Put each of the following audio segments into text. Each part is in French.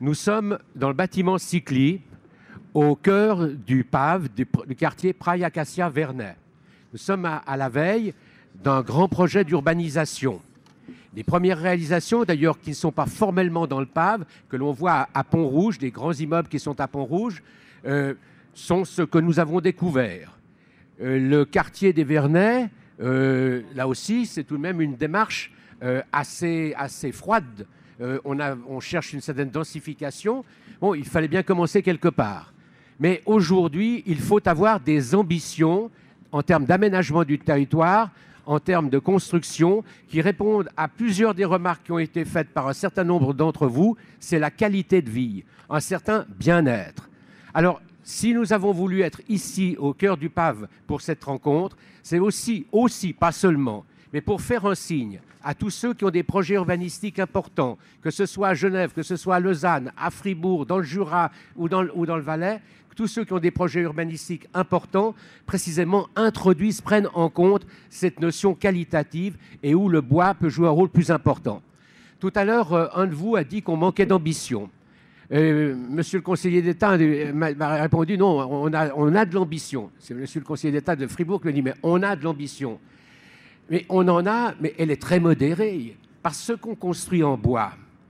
Nous sommes dans le bâtiment Cycli, au cœur du PAV, du quartier Praille Acacia Vernet. Nous sommes à la veille d'un grand projet d'urbanisation. Les premières réalisations, d'ailleurs, qui ne sont pas formellement dans le PAV, que l'on voit à Pont-Rouge, des grands immeubles qui sont à Pont-Rouge, sont ce que nous avons découvert. Le quartier des Vernets, là aussi, c'est tout de même une démarche assez froide. On cherche une certaine densification. Bon, il fallait bien commencer quelque part. Mais aujourd'hui, il faut avoir des ambitions en termes d'aménagement du territoire, en termes de construction, qui répondent à plusieurs des remarques qui ont été faites par un certain nombre d'entre vous. C'est la qualité de vie, un certain bien-être. Alors, si nous avons voulu être ici, au cœur du PAV, pour cette rencontre, c'est aussi, pas seulement, mais pour faire un signe à tous ceux qui ont des projets urbanistiques importants, que ce soit à Genève, que ce soit à Lausanne, à Fribourg, dans le Jura ou dans le Valais, tous ceux qui ont des projets urbanistiques importants, précisément introduisent, prennent en compte cette notion qualitative et où le bois peut jouer un rôle plus important. Tout à l'heure, un de vous a dit qu'on manquait d'ambition. Monsieur le conseiller d'État m'a répondu non, on a de l'ambition. C'est monsieur le conseiller d'État de Fribourg qui me dit mais on a de l'ambition. Mais on en a, mais elle est très modérée. Parce que ce qu'on construit en bois,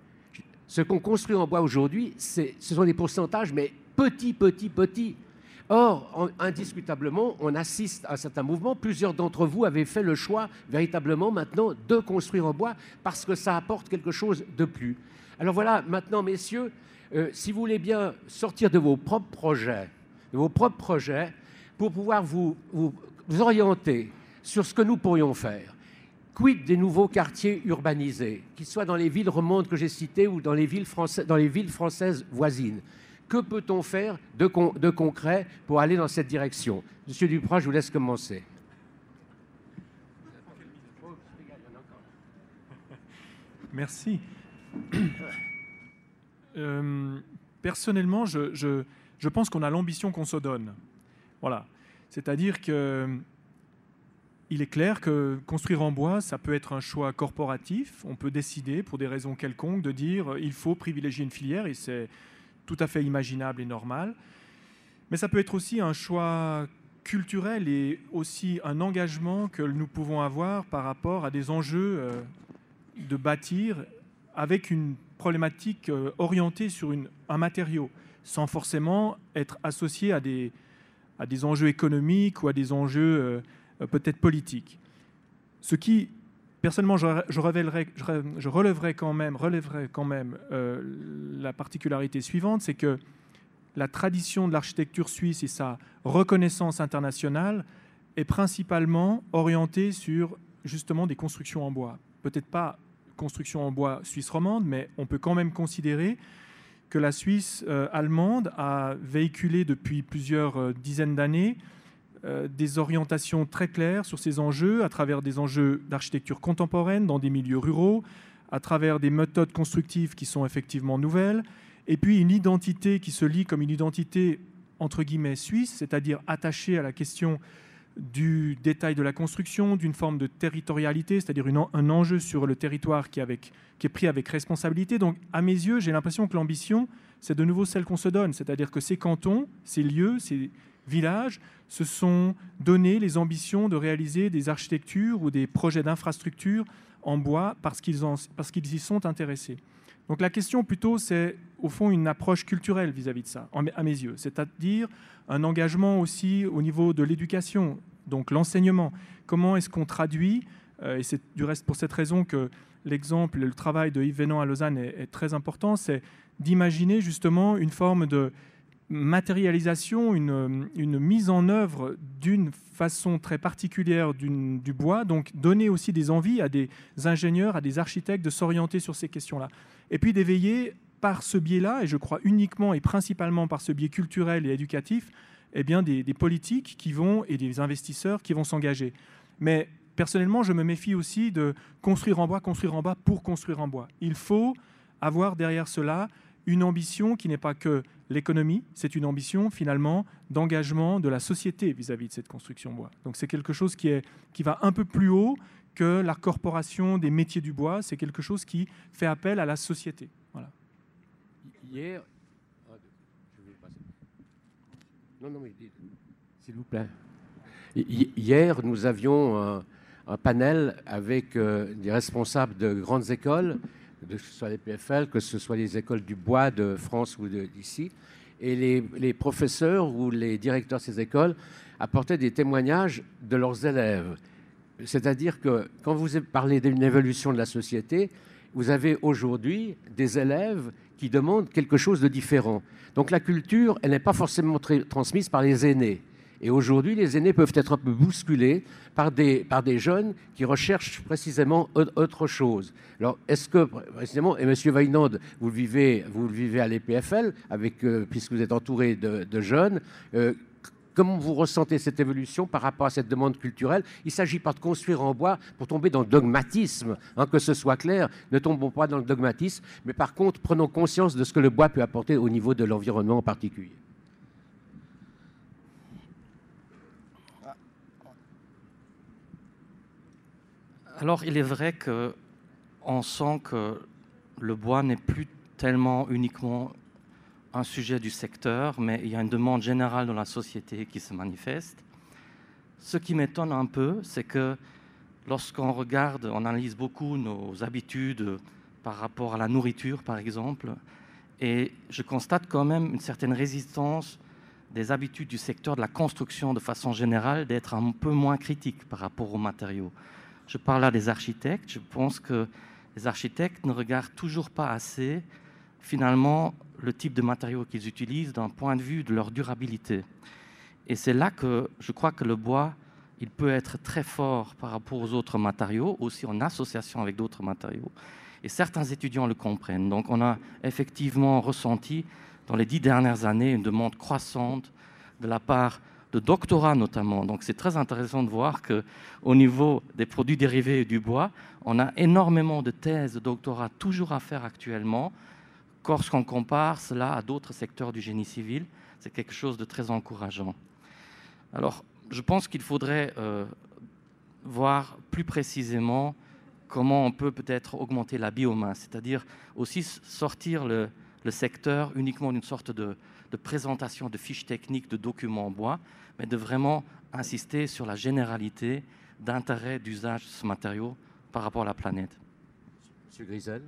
aujourd'hui, ce sont des pourcentages, mais petits. Or, indiscutablement, on assiste à un certain mouvement. Plusieurs d'entre vous avaient fait le choix, véritablement, maintenant, de construire en bois parce que ça apporte quelque chose de plus. Alors voilà, maintenant, messieurs, si vous voulez bien sortir de vos propres projets, pour pouvoir vous orienter sur ce que nous pourrions faire. Quid des nouveaux quartiers urbanisés, qu'ils soient dans les villes romandes que j'ai citées ou dans les villes françaises voisines? Que peut-on faire de concret pour aller dans cette direction? Monsieur Duprat, je vous laisse commencer. Merci. Personnellement, je pense qu'on a l'ambition qu'on se donne. Voilà. C'est-à-dire que il est clair que construire en bois, ça peut être un choix corporatif. On peut décider, pour des raisons quelconques, de dire il faut privilégier une filière, et c'est tout à fait imaginable et normal. Mais ça peut être aussi un choix culturel et aussi un engagement que nous pouvons avoir par rapport à des enjeux de bâtir avec une problématique orientée sur un matériau, sans forcément être associé à des enjeux économiques ou à des enjeux peut-être politiques. Ce qui, personnellement, je relèverais quand même la particularité suivante, c'est que la tradition de l'architecture suisse et sa reconnaissance internationale est principalement orientée sur justement des constructions en bois. Peut-être pas construction en bois suisse romande, mais on peut quand même considérer que la Suisse allemande a véhiculé depuis plusieurs dizaines d'années des orientations très claires sur ces enjeux, à travers des enjeux d'architecture contemporaine dans des milieux ruraux, à travers des méthodes constructives qui sont effectivement nouvelles, et puis une identité qui se lie comme une identité entre guillemets suisse, c'est-à-dire attachée à la question du détail de la construction, d'une forme de territorialité, c'est-à-dire un enjeu sur le territoire qui est pris avec responsabilité. Donc, à mes yeux, j'ai l'impression que l'ambition, c'est de nouveau celle qu'on se donne, c'est-à-dire que ces cantons, ces lieux, ces villages se sont donné les ambitions de réaliser des architectures ou des projets d'infrastructures en bois parce qu'ils y sont intéressés. Donc la question plutôt, c'est au fond une approche culturelle vis-à-vis de ça, à mes yeux, c'est-à-dire un engagement aussi au niveau de l'éducation, donc l'enseignement. Comment est-ce qu'on traduit, et c'est du reste pour cette raison que l'exemple et le travail de Yves Vénan à Lausanne est très important, c'est d'imaginer justement une forme de matérialisation, une mise en œuvre d'une façon très particulière du bois, donc donner aussi des envies à des ingénieurs, à des architectes de s'orienter sur ces questions-là. Et puis d'éveiller par ce biais-là, et je crois uniquement et principalement par ce biais culturel et éducatif, eh bien des politiques et des investisseurs qui vont s'engager. Mais personnellement, je me méfie aussi de construire en bois pour construire en bois. Il faut avoir derrière cela une ambition qui n'est pas que l'économie, c'est une ambition finalement d'engagement de la société vis-à-vis de cette construction bois. Donc c'est quelque chose qui va un peu plus haut que la corporation des métiers du bois, c'est quelque chose qui fait appel à la société. Voilà. Hier, je vais passer. Non, mais s'il vous plaît. Hier, nous avions un panel avec des responsables de grandes écoles, que ce soit les PFL, que ce soit les écoles du bois de France ou d'ici, et les professeurs ou les directeurs de ces écoles apportaient des témoignages de leurs élèves. C'est-à-dire que quand vous parlez d'une évolution de la société, vous avez aujourd'hui des élèves qui demandent quelque chose de différent. Donc la culture, elle n'est pas forcément transmise par les aînés. Et aujourd'hui, les aînés peuvent être un peu bousculés par des jeunes qui recherchent précisément autre chose. Alors, est-ce que, précisément, et M. Weinand, vous le vivez à l'EPFL, puisque vous êtes entouré de jeunes, comment vous ressentez cette évolution par rapport à cette demande culturelle? Il ne s'agit pas de construire en bois pour tomber dans le dogmatisme, que ce soit clair, ne tombons pas dans le dogmatisme, mais par contre, prenons conscience de ce que le bois peut apporter au niveau de l'environnement en particulier. Alors, il est vrai qu'on sent que le bois n'est plus tellement uniquement un sujet du secteur, mais il y a une demande générale dans la société qui se manifeste. Ce qui m'étonne un peu, c'est que lorsqu'on regarde, on analyse beaucoup nos habitudes par rapport à la nourriture, par exemple, et je constate quand même une certaine résistance des habitudes du secteur de la construction de façon générale d'être un peu moins critique par rapport aux matériaux. Je parle là des architectes. Je pense que les architectes ne regardent toujours pas assez, finalement, le type de matériaux qu'ils utilisent d'un point de vue de leur durabilité. Et c'est là que je crois que le bois, il peut être très fort par rapport aux autres matériaux, aussi en association avec d'autres matériaux. Et certains étudiants le comprennent. Donc on a effectivement ressenti dans les 10 dernières années une demande croissante de la part de doctorats notamment. Donc c'est très intéressant de voir qu'au niveau des produits dérivés du bois, on a énormément de thèses de doctorat toujours à faire actuellement. Lorsqu'on compare cela à d'autres secteurs du génie civil, c'est quelque chose de très encourageant. Alors, je pense qu'il faudrait voir plus précisément comment on peut peut-être augmenter la biomasse, c'est-à-dire aussi sortir le secteur uniquement d'une sorte de présentation de fiches techniques, de documents en bois, mais de vraiment insister sur la généralité d'intérêt d'usage de ce matériau par rapport à la planète. Monsieur Grisel.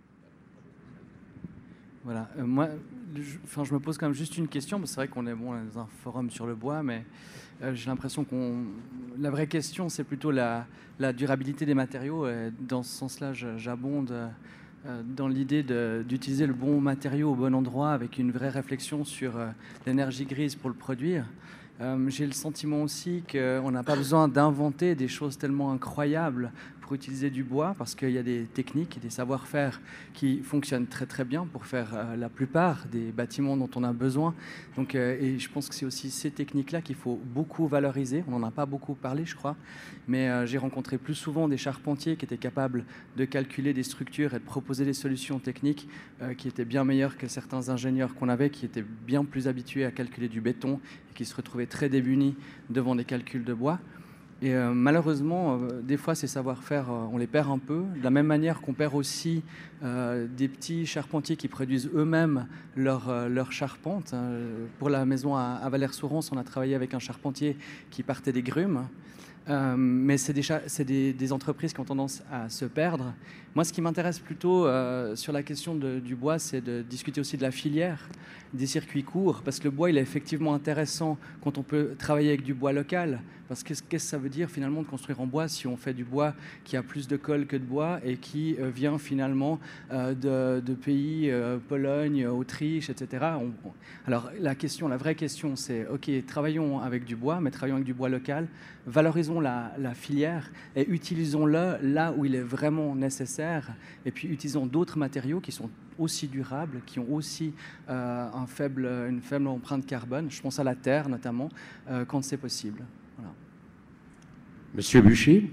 Voilà, moi, je me pose quand même juste une question, parce que c'est vrai qu'on est dans un forum sur le bois, mais j'ai l'impression la vraie question, c'est plutôt la durabilité des matériaux. Et dans ce sens-là, j'abonde dans l'idée d'utiliser le bon matériau au bon endroit, avec une vraie réflexion sur l'énergie grise pour le produire. J'ai le sentiment aussi qu'on n'a pas besoin d'inventer des choses tellement incroyables pour utiliser du bois, parce qu'il y a des techniques et des savoir-faire qui fonctionnent très très bien pour faire la plupart des bâtiments dont on a besoin. Donc, et je pense que c'est aussi ces techniques-là qu'il faut beaucoup valoriser. On n'en a pas beaucoup parlé, je crois, mais j'ai rencontré plus souvent des charpentiers qui étaient capables de calculer des structures et de proposer des solutions techniques qui étaient bien meilleures que certains ingénieurs qu'on avait, qui étaient bien plus habitués à calculer du béton et qui se retrouvaient très démunis devant des calculs de bois. Et malheureusement, des fois, ces savoir-faire, on les perd un peu. De la même manière qu'on perd aussi des petits charpentiers qui produisent eux-mêmes leur charpente. Pour la maison à Valère-Sourance, on a travaillé avec un charpentier qui partait des grumes. Mais c'est des entreprises qui ont tendance à se perdre. Moi, ce qui m'intéresse plutôt sur la question du bois, c'est de discuter aussi de la filière, des circuits courts, parce que le bois, il est effectivement intéressant quand on peut travailler avec du bois local. Parce que qu'est-ce que ça veut dire finalement de construire en bois si on fait du bois qui a plus de colle que de bois et qui vient finalement de pays, Pologne, Autriche, etc. Alors la vraie question, c'est ok, travaillons avec du bois, mais travaillons avec du bois local, valorisons la filière et utilisons-le là où il est vraiment nécessaire, et puis utilisons d'autres matériaux qui sont aussi durables, qui ont aussi une faible empreinte carbone. Je pense à la terre notamment, quand c'est possible. Voilà. Monsieur Buchy.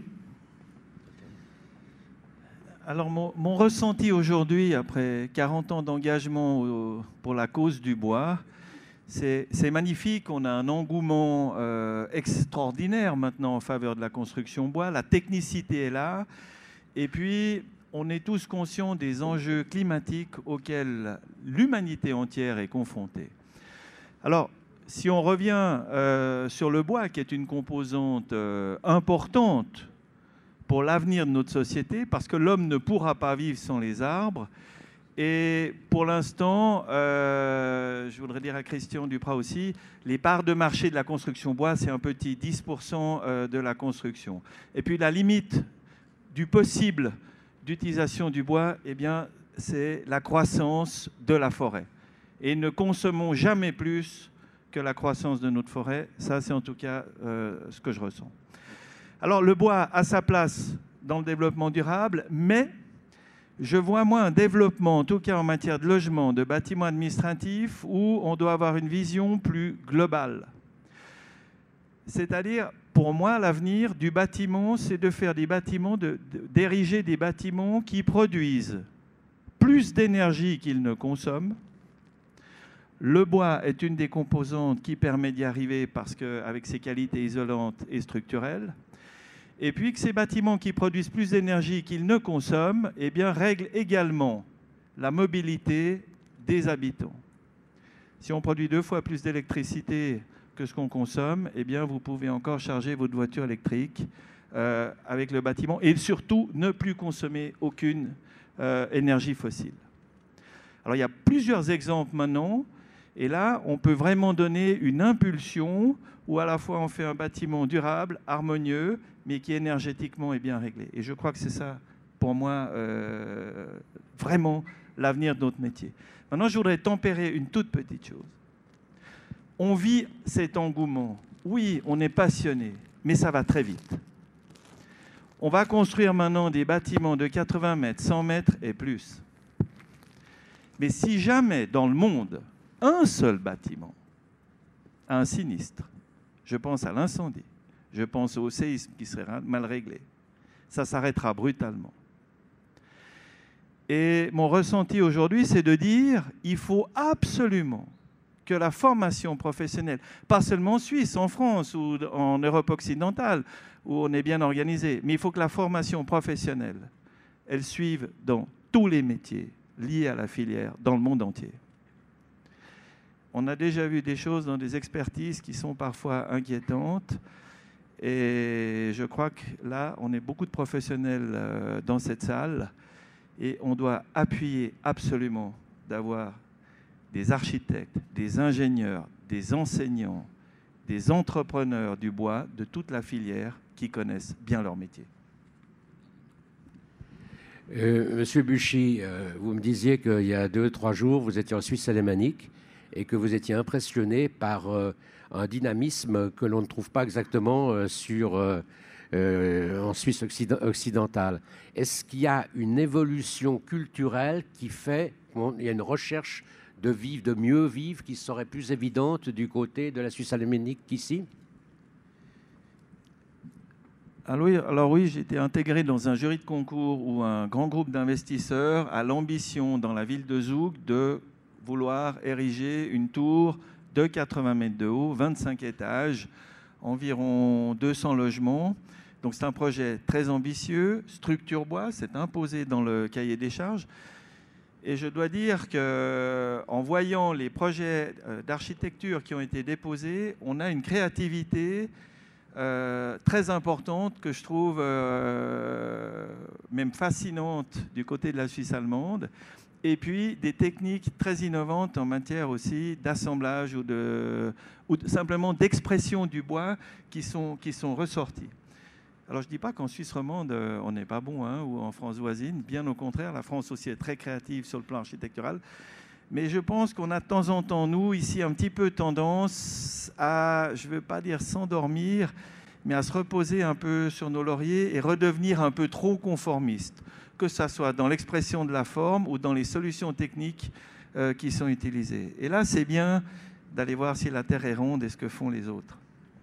Alors mon ressenti aujourd'hui, après 40 ans d'engagement pour la cause du bois, c'est magnifique. On a un engouement extraordinaire maintenant en faveur de la construction bois. La technicité est là. Et puis, on est tous conscients des enjeux climatiques auxquels l'humanité entière est confrontée. Alors, si on revient sur le bois, qui est une composante importante pour l'avenir de notre société, parce que l'homme ne pourra pas vivre sans les arbres. Et pour l'instant, je voudrais dire à Christian Duprat aussi, les parts de marché de la construction bois, c'est un petit 10% de la construction. Et puis la limite du possible d'utilisation du bois, eh bien, c'est la croissance de la forêt. Et ne consommons jamais plus que la croissance de notre forêt. Ça, c'est en tout cas ce que je ressens. Alors, le bois a sa place dans le développement durable, mais je vois, moi, un développement, en tout cas en matière de logement, de bâtiments administratifs, où on doit avoir une vision plus globale. C'est-à-dire, pour moi, l'avenir du bâtiment, c'est de faire des bâtiments, d'ériger des bâtiments qui produisent plus d'énergie qu'ils ne consomment. Le bois est une des composantes qui permet d'y arriver parce qu'avec ses qualités isolantes et structurelles. Et puis que ces bâtiments qui produisent plus d'énergie qu'ils ne consomment, eh bien, règlent également la mobilité des habitants. Si on produit 2 fois plus d'électricité que ce qu'on consomme, eh bien, vous pouvez encore charger votre voiture électrique avec le bâtiment et surtout ne plus consommer aucune énergie fossile. Alors, il y a plusieurs exemples maintenant. Et là, on peut vraiment donner une impulsion où à la fois on fait un bâtiment durable, harmonieux, mais qui énergétiquement est bien réglé. Et je crois que c'est ça, pour moi, vraiment l'avenir de notre métier. Maintenant, je voudrais tempérer une toute petite chose. On vit cet engouement. Oui, on est passionné, mais ça va très vite. On va construire maintenant des bâtiments de 80 mètres, 100 mètres et plus. Mais si jamais, dans le monde, un seul bâtiment a un sinistre, je pense à l'incendie, je pense au séisme qui serait mal réglé, ça s'arrêtera brutalement. Et mon ressenti aujourd'hui, c'est de dire il faut absolument que la formation professionnelle, pas seulement en Suisse, en France ou en Europe occidentale, où on est bien organisé, mais il faut que la formation professionnelle, elle suive dans tous les métiers liés à la filière, dans le monde entier. On a déjà vu des choses dans des expertises qui sont parfois inquiétantes. Et je crois que là, on est beaucoup de professionnels dans cette salle. Et on doit appuyer absolument d'avoir des architectes, des ingénieurs, des enseignants, des entrepreneurs du bois, de toute la filière, qui connaissent bien leur métier. Monsieur Buchy, vous me disiez qu'il y a 2-3 jours, vous étiez en Suisse alémanique et que vous étiez impressionné par un dynamisme que l'on ne trouve pas exactement en Suisse occidentale. Est-ce qu'il y a une évolution culturelle qui fait qu'il y a une recherche de vivre, de mieux vivre, qui serait plus évidente du côté de la Suisse alémanique qu'ici ? Alors oui, j'ai été intégré dans un jury de concours où un grand groupe d'investisseurs a l'ambition dans la ville de Zoug de vouloir ériger une tour de 80 mètres de haut, 25 étages, environ 200 logements. Donc c'est un projet très ambitieux. Structure bois, c'est imposé dans le cahier des charges. Et je dois dire qu'en voyant les projets d'architecture qui ont été déposés, on a une créativité très importante que je trouve même fascinante du côté de la Suisse allemande. Et puis des techniques très innovantes en matière aussi d'assemblage ou simplement d'expression du bois qui sont ressorties. Alors je ne dis pas qu'en Suisse romande, on n'est pas bon, hein, ou en France voisine. Bien au contraire, la France aussi est très créative sur le plan architectural. Mais je pense qu'on a de temps en temps, nous, ici, un petit peu tendance à, je ne veux pas dire s'endormir, mais à se reposer un peu sur nos lauriers et redevenir un peu trop conformiste, que ce soit dans l'expression de la forme ou dans les solutions techniques qui sont utilisées. Et là, c'est bien d'aller voir si la Terre est ronde et ce que font les autres.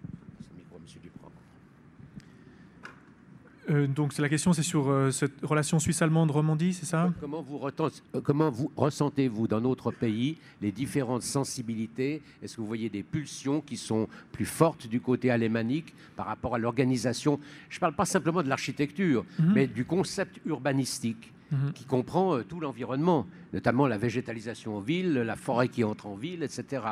Donc la question, c'est sur cette relation suisse-allemande-Romandie, c'est ça ? Comment vous ressentez-vous dans notre pays les différentes sensibilités ? Est-ce que vous voyez des pulsions qui sont plus fortes du côté alémanique par rapport à l'organisation ? Je ne parle pas simplement de l'architecture, mais du concept urbanistique. qui comprend tout l'environnement, notamment la végétalisation en ville, la forêt qui entre en ville, etc.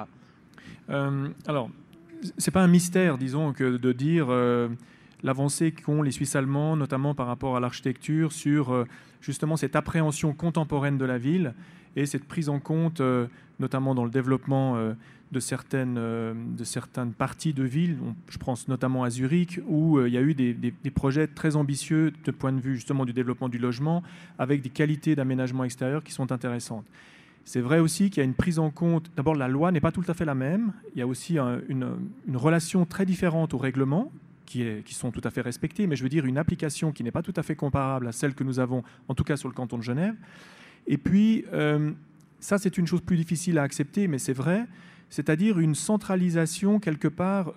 Alors, c'est pas un mystère, disons, que de dire l'avancée qu'ont les Suisses allemands, notamment par rapport à l'architecture, sur justement cette appréhension contemporaine de la ville et cette prise en compte, notamment dans le développement de certaines parties de ville. Je pense notamment à Zurich, où il y a eu des projets très ambitieux de point de vue justement du développement du logement, avec des qualités d'aménagement extérieur qui sont intéressantes. C'est vrai aussi qu'il y a une prise en compte. D'abord, la loi n'est pas tout à fait la même. Il y a aussi une relation très différente aux règlements qui sont tout à fait respectés, mais je veux dire une application qui n'est pas tout à fait comparable à celle que nous avons, en tout cas sur le canton de Genève. Et puis, ça, c'est une chose plus difficile à accepter, mais c'est vrai, c'est-à-dire une centralisation, quelque part,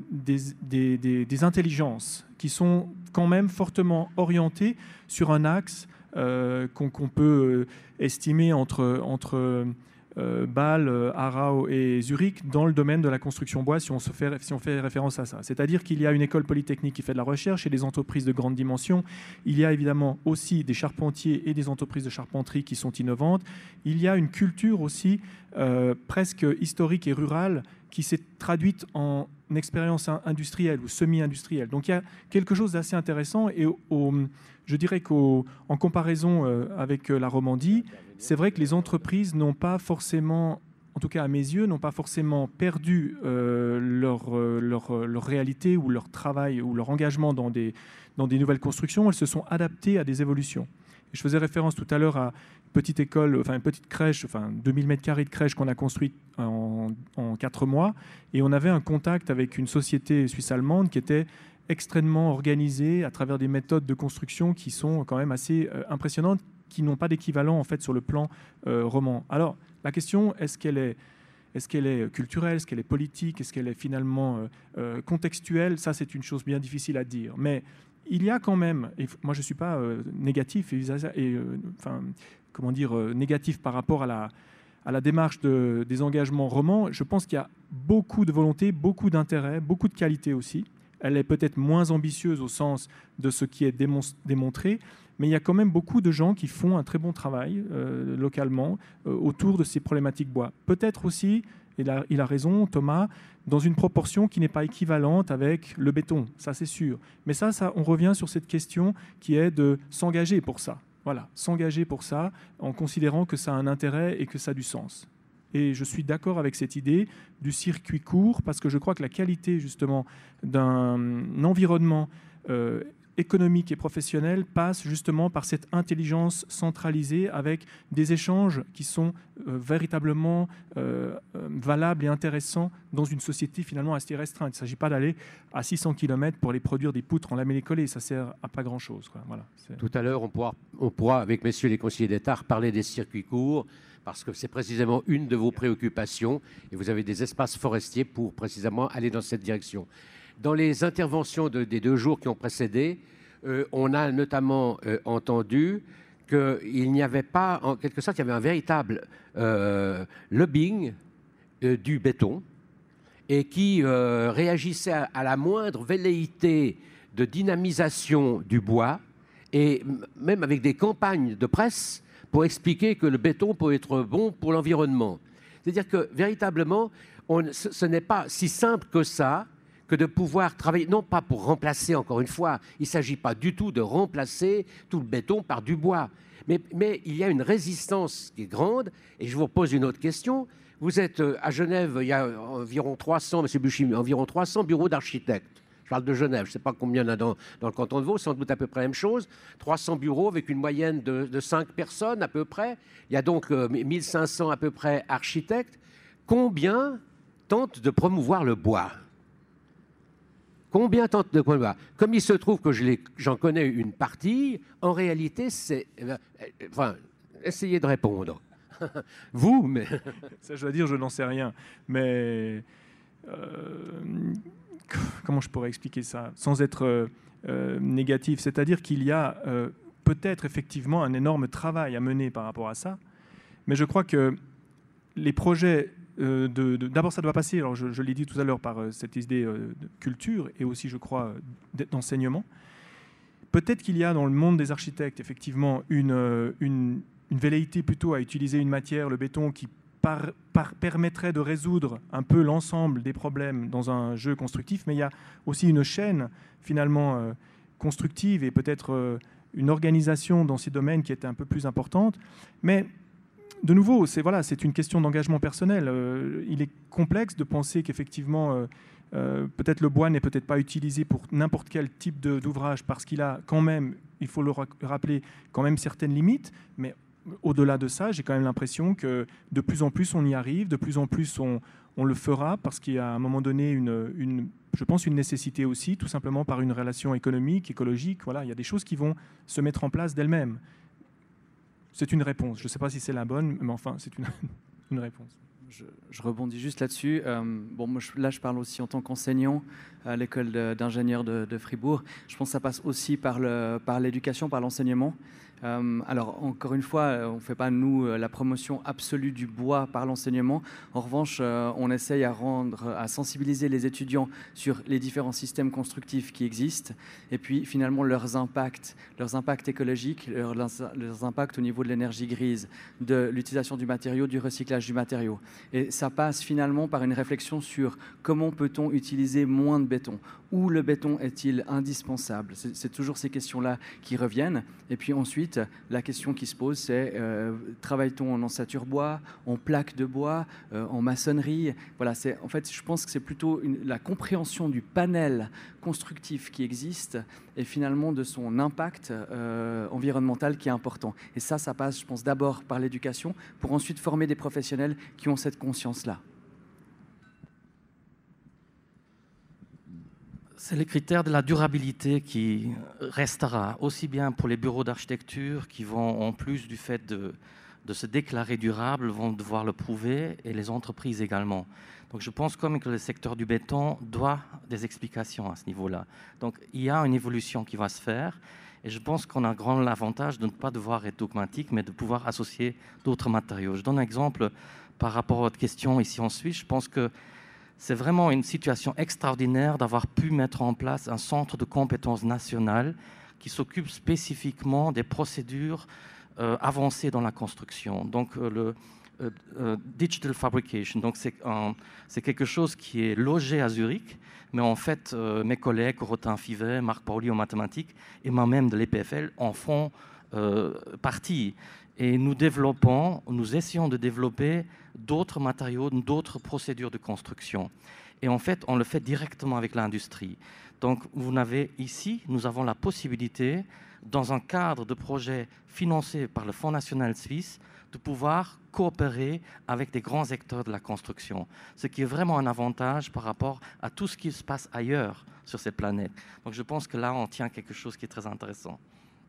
des intelligences qui sont quand même fortement orientées sur un axe qu'on peut estimer entre Bâle, Aarau et Zurich dans le domaine de la construction bois, si on fait référence à ça. C'est-à-dire qu'il y a une école polytechnique qui fait de la recherche et des entreprises de grande dimension. Il y a évidemment aussi des charpentiers et des entreprises de charpenterie qui sont innovantes. Il y a une culture aussi presque historique et rurale qui s'est traduite en expérience industrielle ou semi-industrielle. Donc il y a quelque chose d'assez intéressant et je dirais qu'en comparaison avec la Romandie, c'est vrai que les entreprises n'ont pas forcément, en tout cas à mes yeux, n'ont pas forcément perdu leur réalité ou leur travail ou leur engagement dans des nouvelles constructions. Elles se sont adaptées à des évolutions. Et je faisais référence tout à l'heure à une petite école, enfin une petite crèche, 2000 m² de crèche qu'on a construite en 4 mois. Et on avait un contact avec une société suisse-allemande qui était extrêmement organisée à travers des méthodes de construction qui sont quand même assez impressionnantes, qui n'ont pas d'équivalent en fait sur le plan roman. Alors la question, est-ce qu'elle est culturelle, est-ce qu'elle est politique, est-ce qu'elle est finalement contextuelle? Ça, c'est une chose bien difficile à dire. Mais il y a quand même, et moi je ne suis pas négatif, négatif par rapport à la démarche des engagements romans. Je pense qu'il y a beaucoup de volonté, beaucoup d'intérêt, beaucoup de qualité aussi. Elle est peut-être moins ambitieuse au sens de ce qui est démontré, mais il y a quand même beaucoup de gens qui font un très bon travail localement autour de ces problématiques bois. Peut-être aussi, et là, il a raison, Thomas, dans une proportion qui n'est pas équivalente avec le béton, ça c'est sûr. Mais ça, on revient sur cette question qui est de s'engager pour ça. Voilà, s'engager pour ça en considérant que ça a un intérêt et que ça a du sens. Et je suis d'accord avec cette idée du circuit court, parce que je crois que la qualité justement d'un environnement économique et professionnel passe justement par cette intelligence centralisée avec des échanges qui sont véritablement valables et intéressants dans une société finalement assez restreinte. Il ne s'agit pas d'aller à 600 km pour aller produire des poutres en lamellé-collé, ça ne sert à pas grand-chose. Voilà, tout à l'heure, on pourra, avec messieurs les conseillers d'État, reparler des circuits courts, parce que c'est précisément une de vos préoccupations, et vous avez des espaces forestiers pour précisément aller dans cette direction. Dans les interventions des 2 jours qui ont précédé, on a notamment entendu qu'il n'y avait pas, en quelque sorte, il y avait un véritable lobbying du béton et qui réagissait à la moindre velléité de dynamisation du bois, et même avec des campagnes de presse pour expliquer que le béton peut être bon pour l'environnement. C'est-à-dire que véritablement, ce n'est pas si simple que ça, que de pouvoir travailler, non pas pour remplacer, encore une fois, il ne s'agit pas du tout de remplacer tout le béton par du bois, mais il y a une résistance qui est grande, et je vous pose une autre question. Vous êtes à Genève, il y a environ 300, M. Buchy, environ 300 bureaux d'architectes. Je parle de Genève, je ne sais pas combien il y en a dans le canton de Vaud, sans doute à peu près la même chose. 300 bureaux avec une moyenne de 5 personnes à peu près. Il y a donc 1500 à peu près architectes. Combien tentent de promouvoir le bois? Combien tentent de promouvoir? Comme il se trouve que j'en connais une partie, en réalité, c'est... Enfin, essayez de répondre. Vous, mais... Ça, je dois dire, je n'en sais rien. Mais... comment je pourrais expliquer ça sans être négatif? C'est-à-dire qu'il y a peut-être effectivement un énorme travail à mener par rapport à ça, mais je crois que les projets d'abord ça doit passer, alors je l'ai dit tout à l'heure, par cette idée de culture et aussi je crois d'enseignement, peut-être qu'il y a dans le monde des architectes effectivement une velléité plutôt à utiliser une matière, le béton, qui permettrait de résoudre un peu l'ensemble des problèmes dans un jeu constructif, mais il y a aussi une chaîne finalement constructive et peut-être une organisation dans ces domaines qui est un peu plus importante. Mais de nouveau, c'est une question d'engagement personnel. Il est complexe de penser qu'effectivement, peut-être le bois n'est peut-être pas utilisé pour n'importe quel type d'ouvrage parce qu'il a quand même, il faut le rappeler, quand même certaines limites, mais au-delà de ça, j'ai quand même l'impression que de plus en plus on y arrive, de plus en plus on le fera parce qu'il y a à un moment donné je pense une nécessité aussi, tout simplement par une relation économique, écologique. Voilà, il y a des choses qui vont se mettre en place d'elles-mêmes. C'est une réponse. Je ne sais pas si c'est la bonne, mais enfin, c'est une réponse. Je rebondis juste là-dessus. Moi, je parle aussi en tant qu'enseignant à l'école d'ingénieurs de Fribourg. Je pense que ça passe aussi par l'éducation, par l'enseignement. Alors, encore une fois, on ne fait pas, nous, la promotion absolue du bois par l'enseignement. En revanche, on essaye à sensibiliser les étudiants sur les différents systèmes constructifs qui existent et puis, finalement, leurs impacts écologiques, leurs impacts au niveau de l'énergie grise, de l'utilisation du matériau, du recyclage du matériau. Et ça passe, finalement, par une réflexion sur comment peut-on utiliser moins de béton. Où le béton est-il indispensable? C'est toujours ces questions-là qui reviennent. Et puis ensuite, la question qui se pose, c'est travaille-t-on en ossature bois, en plaques de bois, en maçonnerie? Voilà, en fait, je pense que c'est plutôt la compréhension du panel constructif qui existe et finalement de son impact environnemental qui est important. Et ça passe, je pense, d'abord par l'éducation pour ensuite former des professionnels qui ont cette conscience-là. C'est le critère de la durabilité qui restera, aussi bien pour les bureaux d'architecture qui vont, en plus du fait de se déclarer durables, vont devoir le prouver, et les entreprises également. Donc je pense comme que le secteur du béton doit des explications à ce niveau-là. Donc il y a une évolution qui va se faire, et je pense qu'on a grand l'avantage de ne pas devoir être dogmatique, mais de pouvoir associer d'autres matériaux. Je donne un exemple par rapport à votre question ici en Suisse. Je pense que c'est vraiment une situation extraordinaire d'avoir pu mettre en place un centre de compétences nationales qui s'occupe spécifiquement des procédures avancées dans la construction. Donc, le Digital Fabrication, donc c'est quelque chose qui est logé à Zurich, mais en fait, mes collègues, Corotin Fivet, Marc Pauli en mathématiques et moi-même de l'EPFL en font partie. Et nous essayons de développer d'autres matériaux, d'autres procédures de construction. Et en fait, on le fait directement avec l'industrie. Donc, nous avons la possibilité, dans un cadre de projet financé par le Fonds national suisse, de pouvoir coopérer avec des grands acteurs de la construction, ce qui est vraiment un avantage par rapport à tout ce qui se passe ailleurs sur cette planète. Donc, je pense que là, on tient quelque chose qui est très intéressant.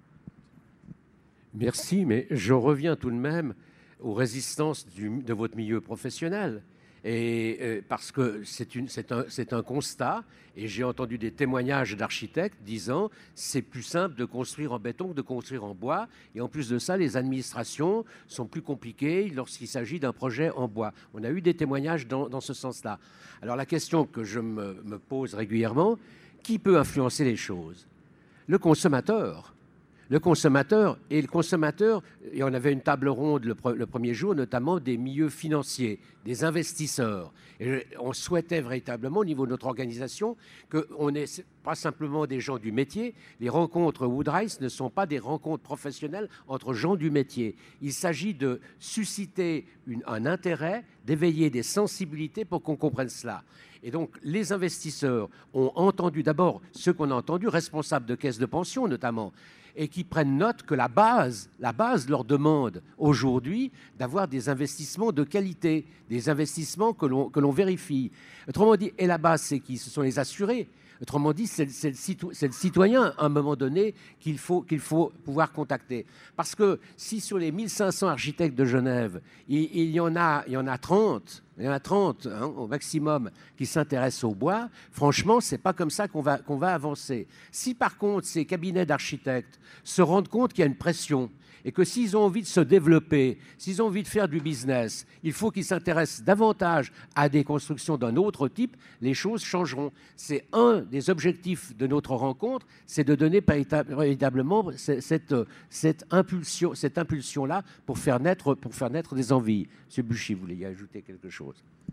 Merci, mais je reviens tout de même aux résistances de votre milieu professionnel. Parce que c'est un constat, et j'ai entendu des témoignages d'architectes disant c'est plus simple de construire en béton que de construire en bois, et en plus de ça, les administrations sont plus compliquées lorsqu'il s'agit d'un projet en bois. On a eu des témoignages dans ce sens-là. Alors la question que je me pose régulièrement, qui peut influencer les choses? Le consommateur. Le consommateur, et on avait une table ronde le premier jour, notamment des milieux financiers, des investisseurs. Et on souhaitait véritablement, au niveau de notre organisation, qu'on n'ait pas simplement des gens du métier. Les rencontres Woodrise ne sont pas des rencontres professionnelles entre gens du métier. Il s'agit de susciter un intérêt, d'éveiller des sensibilités pour qu'on comprenne cela. Et donc, les investisseurs ont entendu, d'abord, ceux qu'on a entendus, responsables de caisses de pension notamment, et qui prennent note que la base leur demande aujourd'hui d'avoir des investissements de qualité, des investissements que l'on vérifie. Autrement dit, et la base, c'est qui? Ce sont les assurés. Autrement dit, c'est le citoyen, à un moment donné, qu'il faut pouvoir contacter. Parce que si sur les 1500 architectes de Genève, il y en a 30, au maximum qui s'intéressent au bois, franchement, ce n'est pas comme ça qu'on va avancer. Si par contre, ces cabinets d'architectes se rendent compte qu'il y a une pression et que s'ils ont envie de se développer, s'ils ont envie de faire du business, il faut qu'ils s'intéressent davantage à des constructions d'un autre type, les choses changeront. C'est un des objectifs de notre rencontre, c'est de donner véritablement cette impulsion-là pour faire naître des envies. Monsieur Buchy, vous vouliez ajouter quelque chose?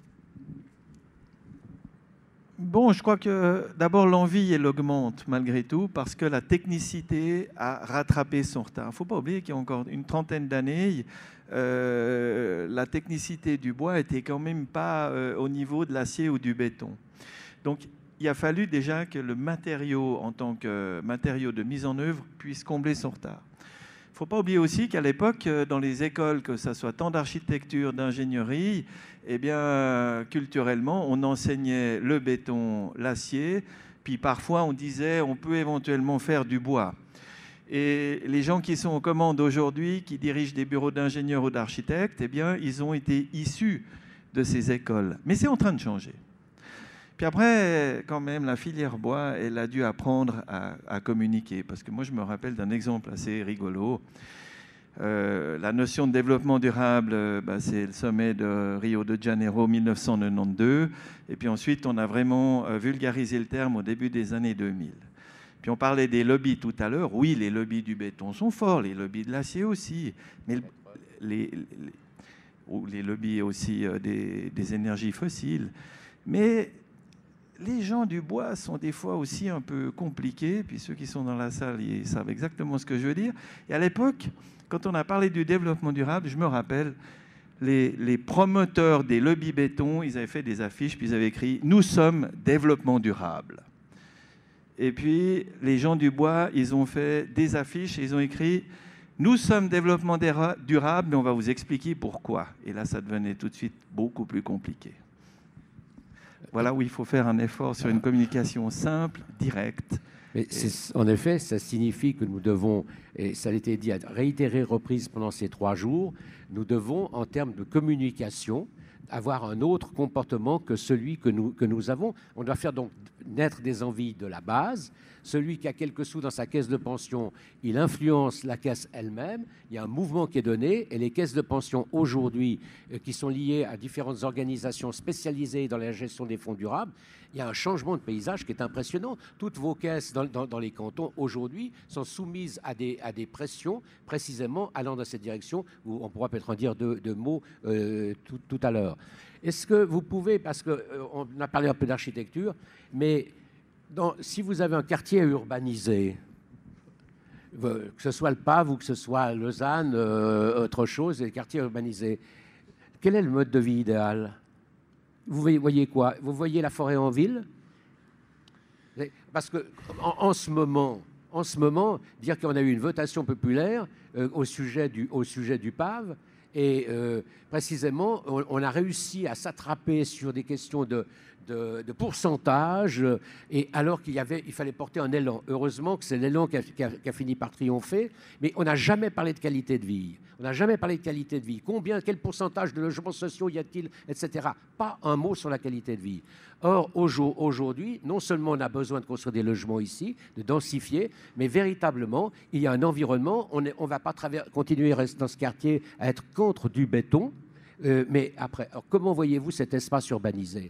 Bon, je crois que d'abord l'envie, elle augmente malgré tout parce que la technicité a rattrapé son retard. Il ne faut pas oublier qu'il y a encore une trentaine d'années, la technicité du bois n'était quand même pas au niveau de l'acier ou du béton. Donc il a fallu déjà que le matériau en tant que matériau de mise en œuvre puisse combler son retard. Il ne faut pas oublier aussi qu'à l'époque, dans les écoles, que ce soit tant d'architecture, d'ingénierie, eh bien, culturellement, on enseignait le béton, l'acier, puis parfois on disait on peut éventuellement faire du bois. Et les gens qui sont aux commandes aujourd'hui, qui dirigent des bureaux d'ingénieurs ou d'architectes, eh bien, ils ont été issus de ces écoles. Mais c'est en train de changer. Puis après, quand même, la filière bois, elle a dû apprendre à communiquer. Parce que moi, je me rappelle d'un exemple assez rigolo. La notion de développement durable, c'est le sommet de Rio de Janeiro 1992. Et puis ensuite, on a vraiment vulgarisé le terme au début des années 2000. Puis on parlait des lobbies tout à l'heure. Oui, les lobbies du béton sont forts, les lobbies de l'acier aussi. Mais les lobbies aussi des énergies fossiles. Mais les gens du bois sont des fois aussi un peu compliqués, puis ceux qui sont dans la salle, ils savent exactement ce que je veux dire. Et à l'époque, quand on a parlé du développement durable, je me rappelle, les promoteurs des lobbies béton, ils avaient fait des affiches, puis ils avaient écrit « Nous sommes développement durable ». Et puis, les gens du bois, ils ont fait des affiches et ils ont écrit « Nous sommes développement durable, mais on va vous expliquer pourquoi ». Et là, ça devenait tout de suite beaucoup plus compliqué. Voilà où il faut faire un effort sur une communication simple, directe. Mais en effet, ça signifie que nous devons, et ça a été dit à réitérées reprises pendant ces 3 jours, nous devons, en termes de communication, avoir un autre comportement que celui que nous avons. On doit faire donc naître des envies de la base. Celui qui a quelques sous dans sa caisse de pension, il influence la caisse elle-même. Il y a un mouvement qui est donné et les caisses de pension aujourd'hui, qui sont liées à différentes organisations spécialisées dans la gestion des fonds durables, il y a un changement de paysage qui est impressionnant. Toutes vos caisses dans les cantons aujourd'hui sont soumises à des pressions précisément allant dans cette direction, où on pourra peut-être en dire deux mots tout à l'heure. Est-ce que vous pouvez, parce qu'on a parlé un peu d'architecture, mais si vous avez un quartier à urbaniser, que ce soit le Pave ou que ce soit Lausanne, autre chose, les quartiers urbanisés, quel est le mode de vie idéal? Vous voyez quoi? Vous voyez la forêt en ville? Parce que en ce moment, dire qu'on a eu une votation populaire au sujet du Pave, et précisément, on a réussi à s'attraper sur des questions de pourcentage, et alors il fallait porter un élan. Heureusement que c'est l'élan qui a fini par triompher, mais on n'a jamais parlé de qualité de vie. On n'a jamais parlé de qualité de vie. Quel pourcentage de logements sociaux y a-t-il, etc. Pas un mot sur la qualité de vie. Or, aujourd'hui, non seulement on a besoin de construire des logements ici, de densifier, mais véritablement, il y a un environnement. On ne va pas continuer à rester dans ce quartier à être contre du béton. Mais après, alors, comment voyez-vous cet espace urbanisé?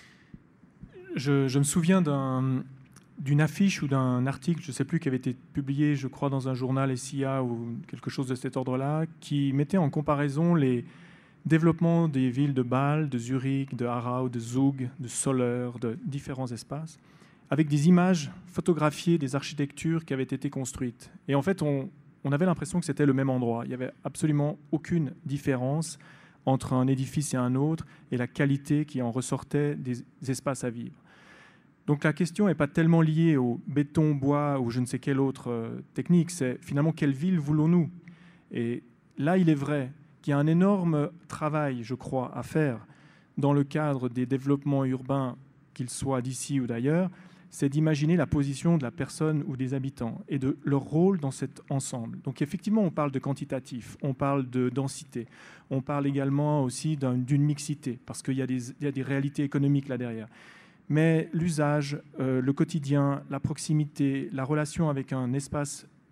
Je me souviens d'une affiche ou d'un article, je ne sais plus, qui avait été publié, je crois, dans un journal SIA ou quelque chose de cet ordre-là, qui mettait en comparaison les développements des villes de Bâle, de Zurich, de Aarau, de Zug, de Soleure, de différents espaces, avec des images photographiées des architectures qui avaient été construites. Et en fait, on avait l'impression que c'était le même endroit. Il n'y avait absolument aucune différence entre un édifice et un autre, et la qualité qui en ressortait des espaces à vivre. Donc la question n'est pas tellement liée au béton, bois ou je ne sais quelle autre technique, c'est finalement quelle ville voulons-nous? Et là, il est vrai qu'il y a un énorme travail, je crois, à faire dans le cadre des développements urbains, qu'ils soient d'ici ou d'ailleurs, c'est d'imaginer la position de la personne ou des habitants et de leur rôle dans cet ensemble. Donc effectivement, on parle de quantitatif, on parle de densité, on parle également aussi d'une mixité, parce qu'il y a des réalités économiques là derrière. Mais l'usage, le quotidien, la proximité, la relation avec un espace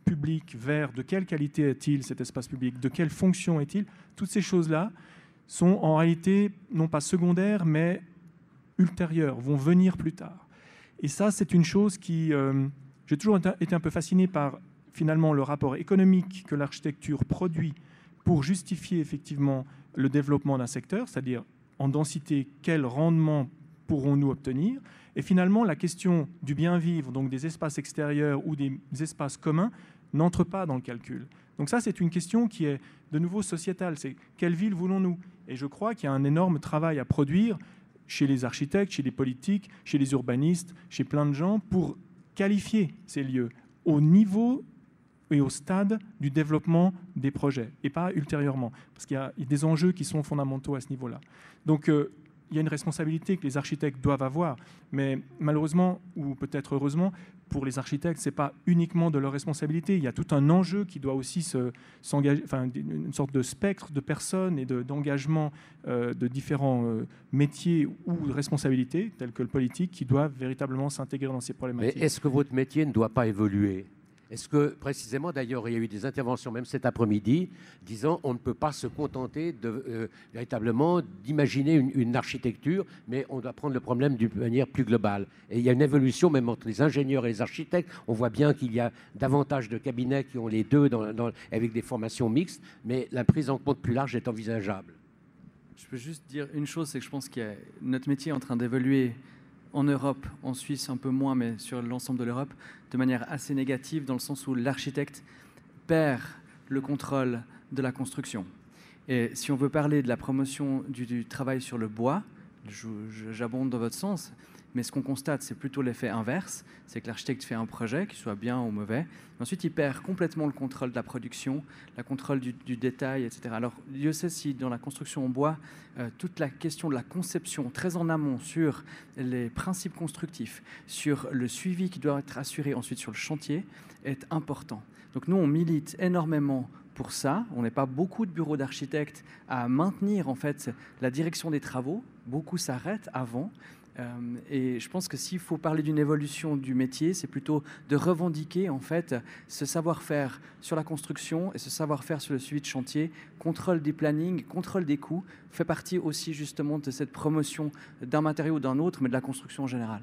public vert, de quelle qualité est-il cet espace public, de quelle fonction est-il, toutes ces choses-là sont en réalité non pas secondaires, mais ultérieures, vont venir plus tard. Et ça, c'est une chose qui... j'ai toujours été un peu fasciné par, finalement, le rapport économique que l'architecture produit pour justifier effectivement le développement d'un secteur, c'est-à-dire en densité, quel rendement pourrons-nous obtenir? Et finalement, la question du bien vivre, donc des espaces extérieurs ou des espaces communs, n'entre pas dans le calcul. Donc ça, c'est une question qui est de nouveau sociétale. C'est quelle ville voulons-nous? Et je crois qu'il y a un énorme travail à produire chez les architectes, chez les politiques, chez les urbanistes, chez plein de gens, pour qualifier ces lieux au niveau et au stade du développement des projets, et pas ultérieurement, parce qu'il y a des enjeux qui sont fondamentaux à ce niveau-là. Donc, il y a une responsabilité que les architectes doivent avoir, mais malheureusement, ou peut-être heureusement, pour les architectes, ce n'est pas uniquement de leur responsabilité. Il y a tout un enjeu qui doit aussi s'engager, enfin, une sorte de spectre de personnes et d'engagement de différents métiers ou de responsabilités, tels que le politique, qui doivent véritablement s'intégrer dans ces problématiques. Mais est-ce que votre métier ne doit pas évoluer? Est-ce que, précisément, d'ailleurs, il y a eu des interventions, même cet après-midi, disant on ne peut pas se contenter véritablement d'imaginer une architecture, mais on doit prendre le problème d'une manière plus globale. Et il y a une évolution même entre les ingénieurs et les architectes. On voit bien qu'il y a davantage de cabinets qui ont les deux avec des formations mixtes, mais la prise en compte plus large est envisageable. Je peux juste dire une chose, c'est que je pense que notre métier est en train d'évoluer en Europe, en Suisse un peu moins, mais sur l'ensemble de l'Europe, de manière assez négative, dans le sens où l'architecte perd le contrôle de la construction. Et si on veut parler de la promotion du travail sur le bois, j'abonde dans votre sens, mais ce qu'on constate, c'est plutôt l'effet inverse, c'est que l'architecte fait un projet, qu'il soit bien ou mauvais, ensuite il perd complètement le contrôle de la production, le contrôle du détail, etc. Alors, Dieu sait si dans la construction en bois, toute la question de la conception, très en amont, sur les principes constructifs, sur le suivi qui doit être assuré ensuite sur le chantier, est important. Donc nous, on milite énormément pour ça. On n'est pas beaucoup de bureaux d'architectes à maintenir en fait la direction des travaux. Beaucoup s'arrêtent avant. Et je pense que s'il faut parler d'une évolution du métier, c'est plutôt de revendiquer en fait ce savoir-faire sur la construction et ce savoir-faire sur le suivi de chantier, contrôle des plannings, contrôle des coûts, fait partie aussi justement de cette promotion d'un matériau ou d'un autre, mais de la construction en général.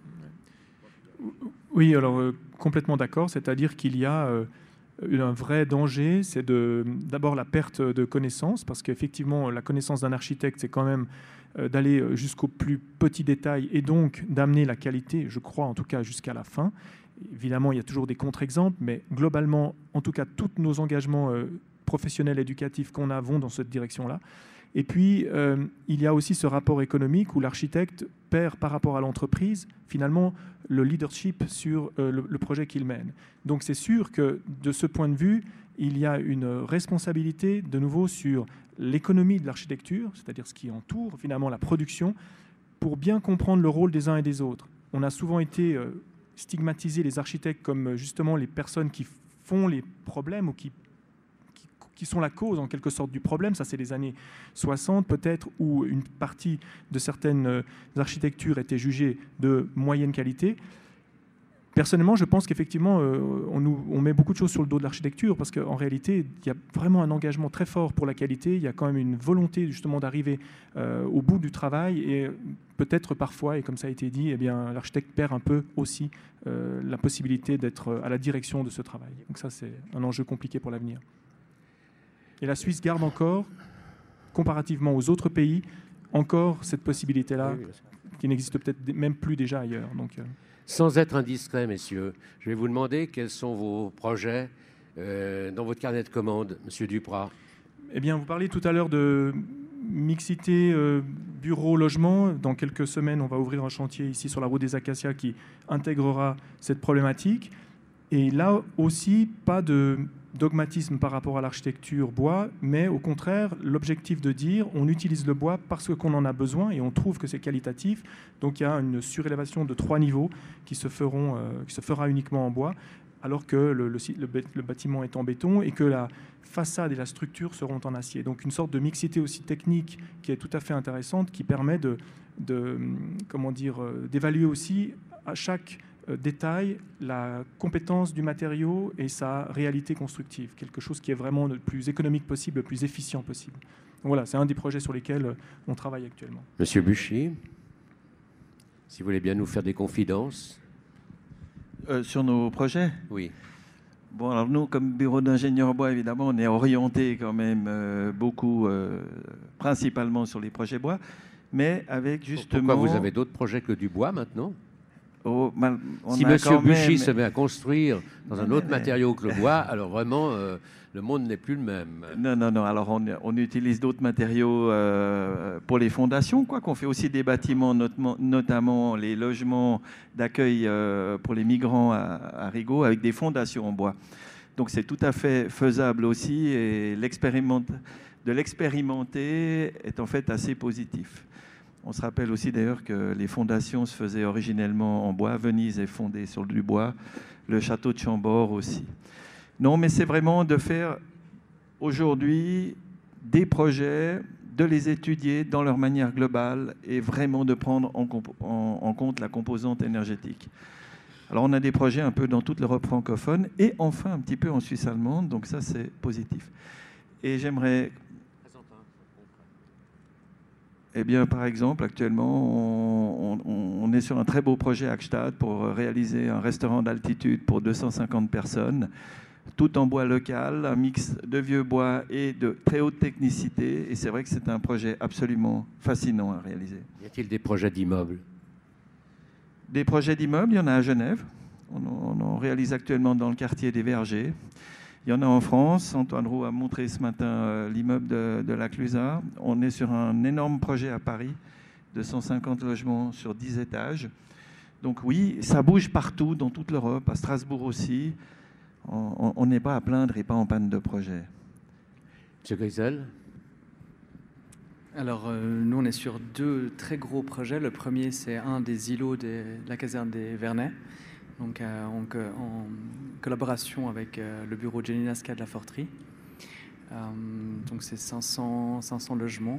Oui, alors complètement d'accord, c'est-à-dire qu'il y a un vrai danger, c'est d'abord la perte de connaissances, parce qu'effectivement la connaissance d'un architecte, c'est quand même d'aller jusqu'au plus petit détail et donc d'amener la qualité, je crois en tout cas jusqu'à la fin. Évidemment, il y a toujours des contre-exemples, mais globalement, en tout cas, tous nos engagements professionnels, éducatifs qu'on a vont dans cette direction-là. Et puis, il y a aussi ce rapport économique où l'architecte perd par rapport à l'entreprise, finalement, le leadership sur le projet qu'il mène. Donc, c'est sûr que de ce point de vue, il y a une responsabilité, de nouveau, sur l'économie de l'architecture, c'est-à-dire ce qui entoure finalement la production, pour bien comprendre le rôle des uns et des autres. On a souvent été stigmatisés, les architectes, comme justement les personnes qui font les problèmes ou qui sont la cause en quelque sorte du problème. Ça, c'est les années 60 peut-être, où une partie de certaines architectures était jugée de moyenne qualité. Personnellement, je pense qu'effectivement, on met beaucoup de choses sur le dos de l'architecture, parce qu'en réalité, il y a vraiment un engagement très fort pour la qualité. Il y a quand même une volonté justement d'arriver au bout du travail, et peut-être parfois, et comme ça a été dit, eh bien, l'architecte perd un peu aussi la possibilité d'être à la direction de ce travail. Donc ça, c'est un enjeu compliqué pour l'avenir. Et la Suisse garde encore, comparativement aux autres pays, encore cette possibilité-là, qui n'existe peut-être même plus déjà ailleurs. Donc, sans être indiscret, messieurs, je vais vous demander quels sont vos projets dans votre carnet de commandes, monsieur Duprat. Eh bien, vous parliez tout à l'heure de mixité bureau-logement. Dans quelques semaines, on va ouvrir un chantier ici sur la route des Acacias qui intégrera cette problématique. Et là aussi, pas de dogmatisme par rapport à l'architecture bois, mais au contraire, l'objectif de dire on utilise le bois parce qu'on en a besoin et on trouve que c'est qualitatif. Donc il y a une surélévation de 3 niveaux qui se fera uniquement en bois, alors que le bâtiment est en béton et que la façade et la structure seront en acier. Donc une sorte de mixité aussi technique qui est tout à fait intéressante, qui permet d'évaluer aussi à chaque détaille la compétence du matériau et sa réalité constructive, quelque chose qui est vraiment le plus économique possible, le plus efficient possible. Donc voilà, c'est un des projets sur lesquels on travaille actuellement. Monsieur Buchy, si vous voulez bien nous faire des confidences. Sur nos projets ? Oui. Bon, alors nous, comme bureau d'ingénieur bois, évidemment, on est orienté quand même beaucoup, principalement sur les projets bois, mais avec justement... Pourquoi vous avez d'autres projets que du bois maintenant ? Si M. Buchy se met à construire dans un autre matériau que le bois, alors vraiment, le monde n'est plus le même. Non. Alors, on utilise d'autres matériaux pour les fondations, quoi. Qu'on fait aussi des bâtiments, notamment les logements d'accueil pour les migrants à Rigaud, avec des fondations en bois. Donc, c'est tout à fait faisable aussi, et de l'expérimenter est en fait assez positif. On se rappelle aussi d'ailleurs que les fondations se faisaient originellement en bois. Venise est fondée sur du bois, le château de Chambord aussi. Non, mais c'est vraiment de faire aujourd'hui des projets, de les étudier dans leur manière globale et vraiment de prendre en compte la composante énergétique. Alors on a des projets un peu dans toute l'Europe francophone et enfin un petit peu en Suisse allemande, donc ça c'est positif. Et j'aimerais... Eh bien, par exemple, actuellement, on est sur un très beau projet à Gstaad pour réaliser un restaurant d'altitude pour 250 personnes, tout en bois local, un mix de vieux bois et de très haute technicité. Et c'est vrai que c'est un projet absolument fascinant à réaliser. Y a-t-il des projets d'immeubles ? Des projets d'immeubles, il y en a à Genève. On en réalise actuellement dans le quartier des Vergers. Il y en a en France. Antoine Roux a montré ce matin l'immeuble de la Clusaz. On est sur un énorme projet à Paris de 150 logements sur 10 étages. Donc oui, ça bouge partout dans toute l'Europe, à Strasbourg aussi. On n'est pas à plaindre et pas en panne de projet. Monsieur Grisel ? Alors, nous, on est sur 2 très gros projets. Le premier, c'est un des îlots de la caserne des Vernets. Donc, en collaboration avec le bureau de Jenny Nasca de la Forterie. Donc, c'est 500 logements.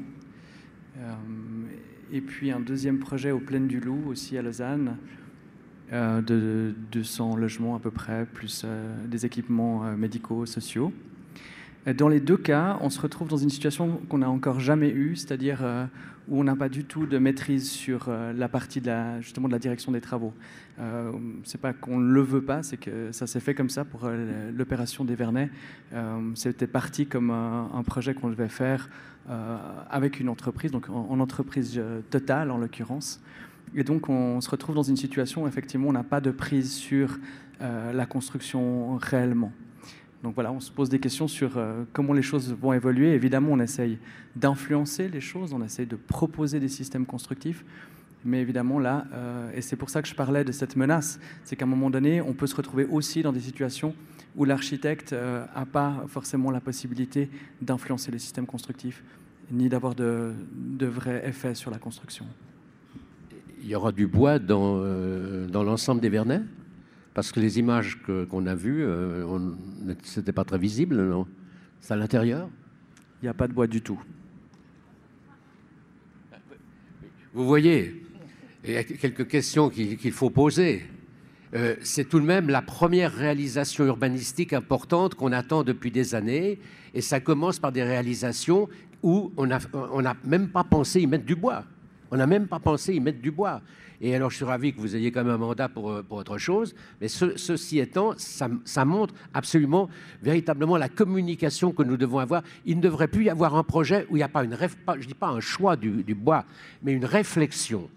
Et puis, un deuxième projet aux Plaines du Loup, aussi à Lausanne, de 200 logements à peu près, plus des équipements médicaux, sociaux. Dans les 2 cas, on se retrouve dans une situation qu'on n'a encore jamais eue, c'est-à-dire où on n'a pas du tout de maîtrise sur la partie justement de la direction des travaux. C'est pas qu'on ne le veut pas, c'est que ça s'est fait comme ça pour l'opération des Vernets. C'était parti comme un projet qu'on devait faire avec une entreprise, donc en entreprise totale en l'occurrence. Et donc on se retrouve dans une situation où effectivement on n'a pas de prise sur la construction réellement. Donc voilà, on se pose des questions sur comment les choses vont évoluer. Évidemment, on essaye d'influencer les choses, on essaye de proposer des systèmes constructifs. Mais évidemment, là, et c'est pour ça que je parlais de cette menace, c'est qu'à un moment donné, on peut se retrouver aussi dans des situations où l'architecte n'a pas forcément la possibilité d'influencer les systèmes constructifs, ni d'avoir de vrais effets sur la construction. Il y aura du bois dans l'ensemble des Vernets ? Parce que les images qu'on a vues, c'était pas très visible, non ? C'est à l'intérieur ? Il n'y a pas de bois du tout. Vous voyez, il y a quelques questions qu'il faut poser. C'est tout de même la première réalisation urbanistique importante qu'on attend depuis des années, et ça commence par des réalisations où on n'a même pas pensé y mettre du bois. On n'a même pas pensé y mettre du bois. Et alors, je suis ravi que vous ayez quand même un mandat pour autre chose, mais ceci étant, ça montre absolument, véritablement la communication que nous devons avoir. Il ne devrait plus y avoir un projet où il n'y a pas je dis pas un choix du bois, mais une réflexion.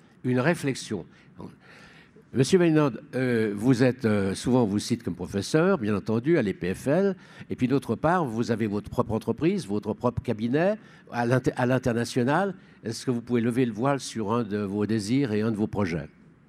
Monsieur Weinand, vous êtes souvent, on vous cite comme professeur, bien entendu, à l'EPFL, et puis d'autre part, vous avez votre propre entreprise, votre propre cabinet à l'international. Est-ce que vous pouvez lever le voile sur un de vos désirs et un de vos projets ?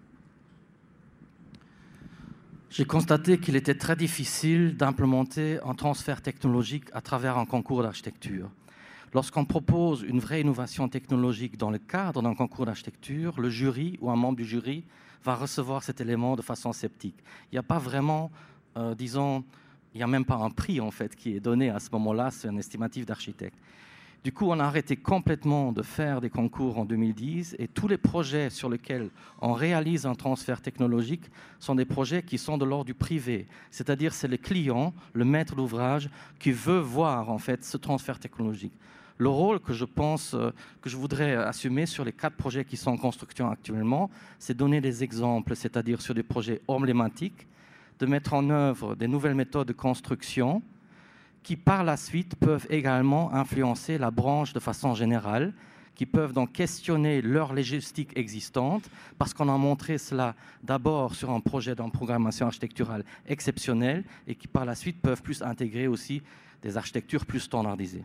J'ai constaté qu'il était très difficile d'implémenter un transfert technologique à travers un concours d'architecture. Lorsqu'on propose une vraie innovation technologique dans le cadre d'un concours d'architecture, le jury ou un membre du jury va recevoir cet élément de façon sceptique. Il n'y a pas vraiment, il n'y a même pas un prix en fait qui est donné à ce moment-là, c'est un estimatif d'architecte. Du coup, on a arrêté complètement de faire des concours en 2010 et tous les projets sur lesquels on réalise un transfert technologique sont des projets qui sont de l'ordre du privé. C'est-à-dire c'est le client, le maître d'ouvrage, qui veut voir en fait ce transfert technologique. Le rôle que je pense que je voudrais assumer sur les 4 projets qui sont en construction actuellement, c'est donner des exemples, c'est-à-dire sur des projets emblématiques, de mettre en œuvre des nouvelles méthodes de construction qui par la suite peuvent également influencer la branche de façon générale, qui peuvent donc questionner leur logistique existante, parce qu'on a montré cela d'abord sur un projet d'une programmation architecturale exceptionnelle, et qui par la suite peuvent plus intégrer aussi des architectures plus standardisées.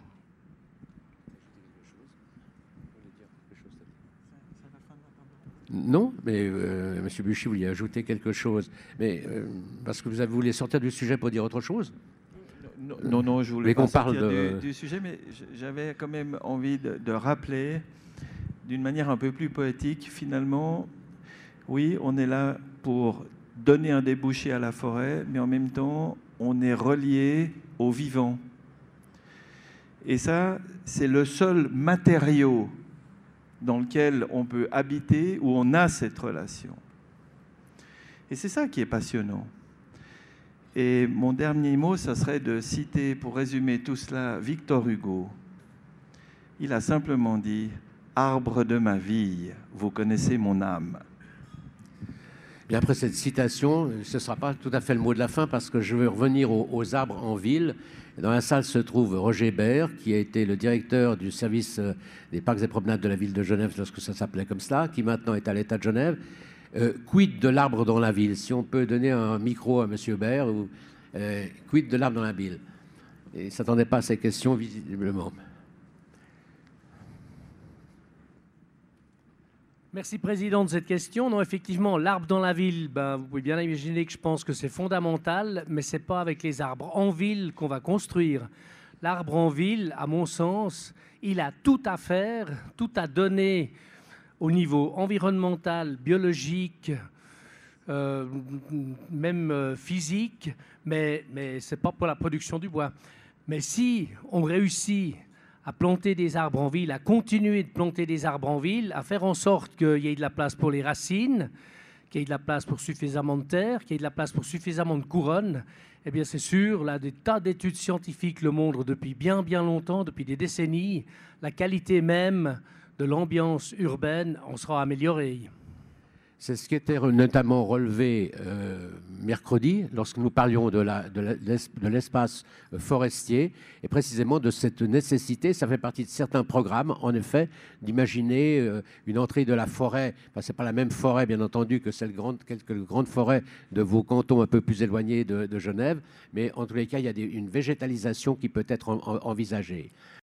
Non, mais M. Buchy voulait ajouter quelque chose. Mais parce que vous voulez sortir du sujet pour dire autre chose? Non, je voulais pas sortir du sujet, mais j'avais quand même envie de rappeler d'une manière un peu plus poétique, finalement, oui, on est là pour donner un débouché à la forêt, mais en même temps, on est relié au vivant. Et ça, c'est le seul matériau dans lequel on peut habiter, où on a cette relation. Et c'est ça qui est passionnant. Et mon dernier mot, ça serait de citer, pour résumer tout cela, Victor Hugo. Il a simplement dit « Arbre de ma vie, vous connaissez mon âme ». Bien après cette citation, ce ne sera pas tout à fait le mot de la fin parce que je veux revenir aux arbres en ville. Dans la salle se trouve Roger Baird, qui a été le directeur du service des parcs et promenades de la ville de Genève lorsque ça s'appelait comme cela, qui maintenant est à l'État de Genève. Quid de l'arbre dans la ville? Si on peut donner un micro à M. Baird, ou quid de l'arbre dans la ville? Il ne s'attendait pas à ces questions, visiblement. Merci, Président, de cette question. Non, effectivement, l'arbre dans la ville, vous pouvez bien imaginer que je pense que c'est fondamental, mais ce n'est pas avec les arbres en ville qu'on va construire. L'arbre en ville, à mon sens, il a tout à faire, tout à donner au niveau environnemental, biologique, même physique, mais ce n'est pas pour la production du bois. Mais si on réussit à planter des arbres en ville, à continuer de planter des arbres en ville, à faire en sorte qu'il y ait de la place pour les racines, qu'il y ait de la place pour suffisamment de terre, qu'il y ait de la place pour suffisamment de couronnes, eh bien c'est sûr, là, des tas d'études scientifiques le montrent depuis bien longtemps, depuis des décennies, la qualité même de l'ambiance urbaine en sera améliorée. C'est ce qui était notamment relevé mercredi, lorsque nous parlions de l'espace forestier, et précisément de cette nécessité, ça fait partie de certains programmes, en effet, d'imaginer une entrée de la forêt. Enfin, ce n'est pas la même forêt, bien entendu, que quelques grandes forêts de vos cantons un peu plus éloignés de Genève, mais en tous les cas, il y a une végétalisation qui peut être envisagée.